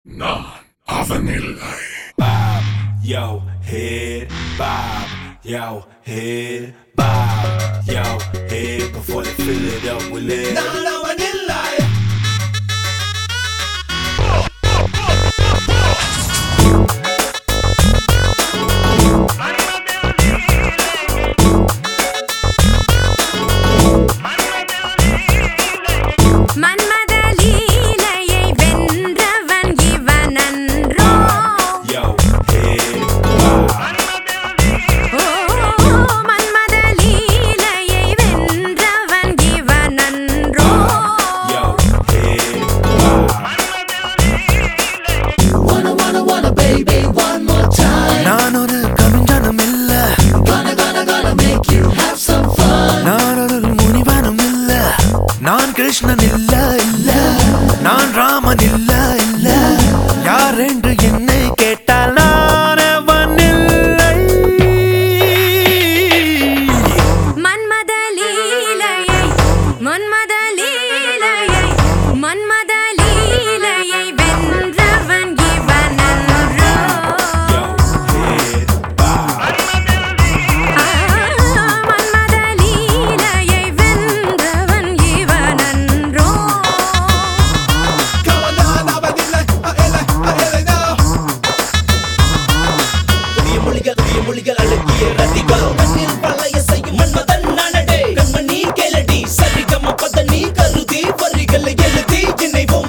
நான் Avanillai. Bob yo head, bob yo head, bob yo head. Before they fill it up with lead. நான் அவனில்லை. நான் கிருஷ்ணன் இல்ல இல்ல, நான் ராமன் இல்ல இல்ல, யார் என்று என்னை கேட்டால் நான் அவன் இல்லை. மன்மத லீலையை மன்மத லீலையை மன்மத லீலையை வென்றவன் இவனன்றோ. மன்மத லீலையை வென்றவன் இவனன்றோ. மொழிகள் அழகிய ரதிகள் மண்ணில் பழைய செய்யும் மன்மதன் நானடே. கண்மணி கேளடி சரிகம பதனி கருதி வரிகளை எழுதி இணைவோம்.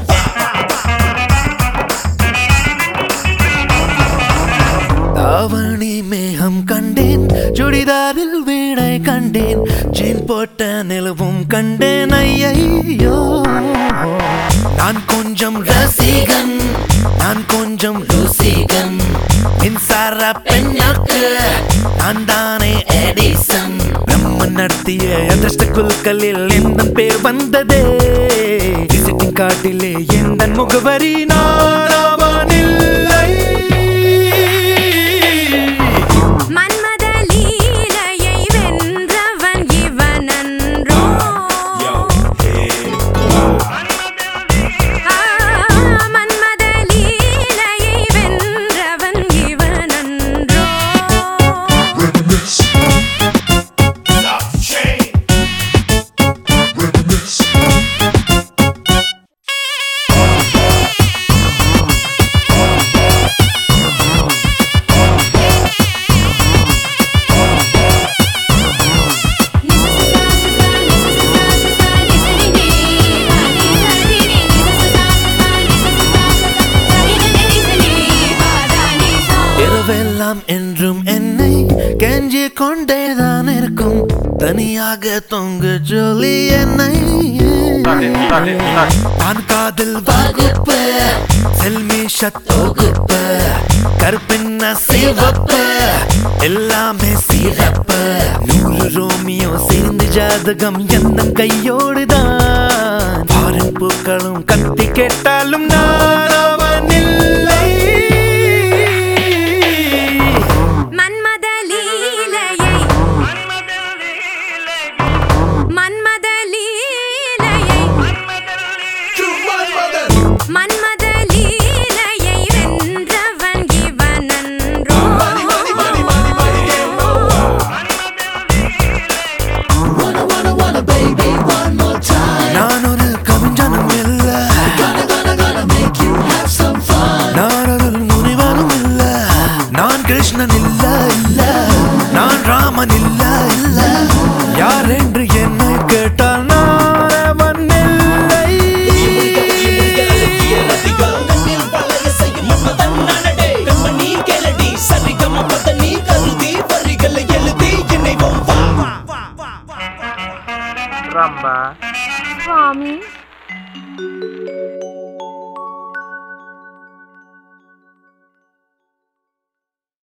தாவணி மேகம் கண்டேன், சுடிதாரில் வீணை கண்டேன், ஜீன் போட்ட நிலவும் கண்டேன். ஐயையோ, நான் கொஞ்சம் ரசிகன், நான் கொஞ்சம் ருசிகன், மின்சார பெண்ணாக்கு நான் தானே எடிசன். நம்ம நடத்திய அதிர்ஷ்ட குழுக்களில் எந்த பேர் வந்ததே, விசிட்டிங் கார்டிலே எந்த முகவரி நான் அவனில்லை. மன்மத லீலையை வென்றவன் இவனன்றோ. மன்மத லீலையை வென்றவன் இவனன்றோ. இரவெல்லாம் என்றும் என்னை கெஞ்சி கொண்டேதான் இருக்கும், தனியாக தொங்கு ஜொலி என்னை. நான் காதல் வகுப்பு செல்மிஷ தொகுப்பு, கருப்பின்ன சிவப்பு எல்லாமே சிறப்பு. 100 ரோமியோ சேர்ந்து ஜாதகம் எந்த கையோடுதான், பாரின் பூக்களும் கத்தி கேட்டாலும் நான் அவனில்லை. மன்மத லீலையை மன்மத லீலையை மன்மத லீலையை வென்றவன் இவனன்றோ. நான் ஒரு கவிஞனும் இல்ல, நான் ஒரு முனிவனும் இல்ல, நான் கிருஷ்ணன் இல்ல இல்ல, நான் ராமன் இல்ல இல்ல, யார் என்று என்னை கேட்டால் நான் அவன் இல்லை. அழகிய ரதிகள் மண்ணில் பழைய செய்யும் மன்மதன் நானடே. கண்மணி கேளடி சரிகம பதனி கருதி வரிகளை எழுதி இணைவோம். Ramba சுவாமி